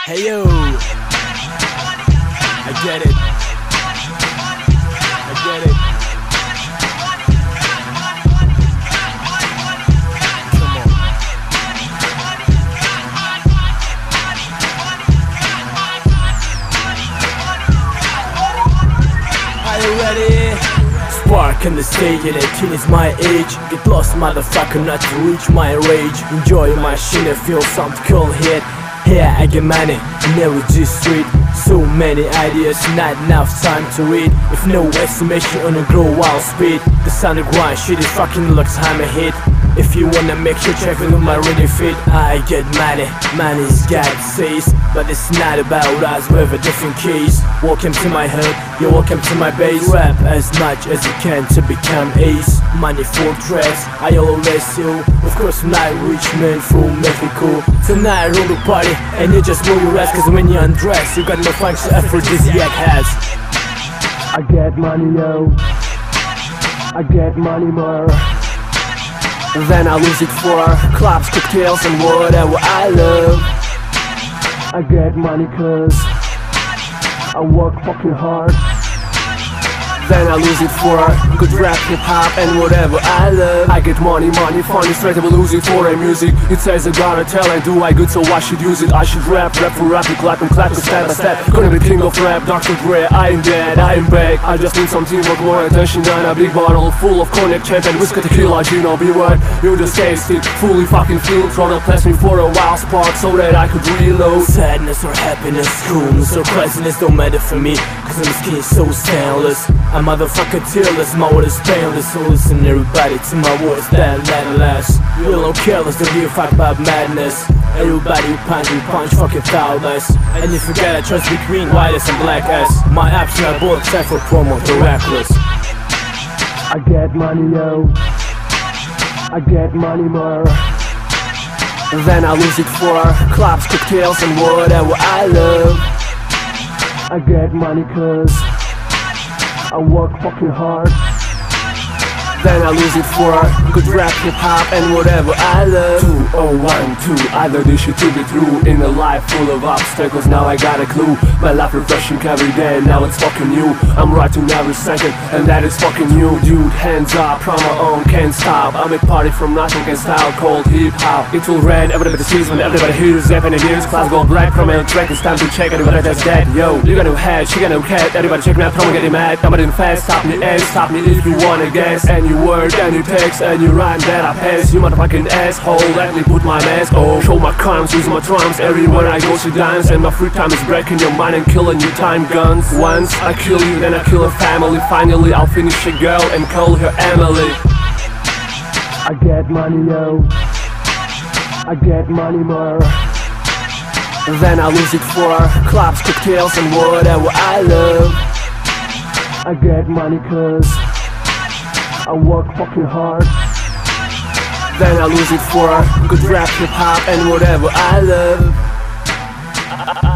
Hey yo, I get it. I get it. Come on. Are you ready? Spark in the stage and 18 is my age. Get lost motherfucker not to reach my rage. Enjoy my shit and feel something cool hit. Here I get money, never G Street. So many ideas, not enough time to read. If no estimation on a grow wild speed. The sound of grind shit is fucking like time a hit. If you wanna make sure check on my ready fit. I get money, money's God says. But it's not about us, we have a different case. Welcome to my hood, you're welcome to my base. Rap as much as you can to become ace. Money for dress, I always do. Of course I'm not rich man from Mexico. Tonight roll the party and you just roll your ass. Cause when you undress you got no function aphrodisiac has. I get money yo, I get money more. Then I lose it for clubs, cocktails and whatever I love. I get money cause I work fucking hard. Then I lose it for good rap, hip-hop and whatever I love. I get money, funny, straight up lose it for a music. It says I got a talent, do I good so I should use it. I should rap for rap, clap and step by step. Gonna be king of rap, Dr. Dre, I am dead, I am back. I just need some teamwork, more attention than a big bottle full of cognac, champagne, whiskey, tequila, Gino, be what? You just taste it, fully fucking feel. Tryna bless me for a wild spark so that I could reload. Sadness or happiness, coolness or craziness don't matter for me. Cause my skin so stainless. A motherfucker tearless, my word is painless. So listen everybody to my words that last. You don't careless, don't give a fuck about madness. Everybody who punch fucking thoughtless. And if you got a choice between whitest and black ass, my apps are both set for promo, the reckless. I get money yo, I get money more. Then I lose it for clubs, cocktails and whatever I love. I get money cause I work fucking hard. Then I lose it for good rap, hip-hop and whatever I love. 2012, I know this shit to be true. In a life full of obstacles, now I got a clue. My life refreshing every day, now it's fucking new. I'm writing every second, and that is fucking new. Dude, hands up, from my own, can't stop. I make party from nothing and style called hip-hop. It will rain, everybody sees when everybody hears Japanese ears. Class go black from a track, it's time to check everybody that's dead. Yo, you got no head, she got no cat. Everybody check me out, promo getting mad. I'm in fast, stop me if you wanna guess. Any word, any text, any rhyme that I pass. You motherfucking asshole, let me put my mask on. Show my crimes, use my trumps. Everywhere I go to dance. And my free time is breaking your mind and killing your time guns. Once I kill you, then I kill a family. Finally I'll finish a girl and call her Emily. I get money yo, I get money more. Then I lose it for clubs, cocktails and whatever I love. I get money cause I work fucking hard. Then I lose it for good rap, hip-hop and whatever I love.